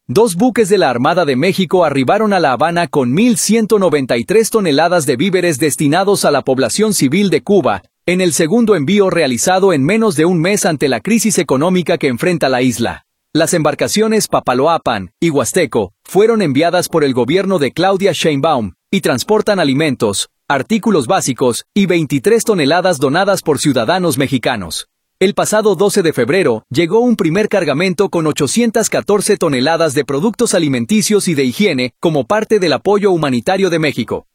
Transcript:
Dos buques de la Armada de México arribaron a La Habana con 1.193 toneladas de víveres destinados a la población civil de Cuba, en el segundo envío realizado en menos de un mes ante la crisis económica que enfrenta la isla. Las embarcaciones Papaloapan y Huasteco fueron enviadas por el gobierno de Claudia Sheinbaum y transportan alimentos, artículos básicos y 23 toneladas donadas por ciudadanos mexicanos. El pasado 12 de febrero llegó un primer cargamento con 814 toneladas de productos alimenticios y de higiene como parte del apoyo humanitario de México.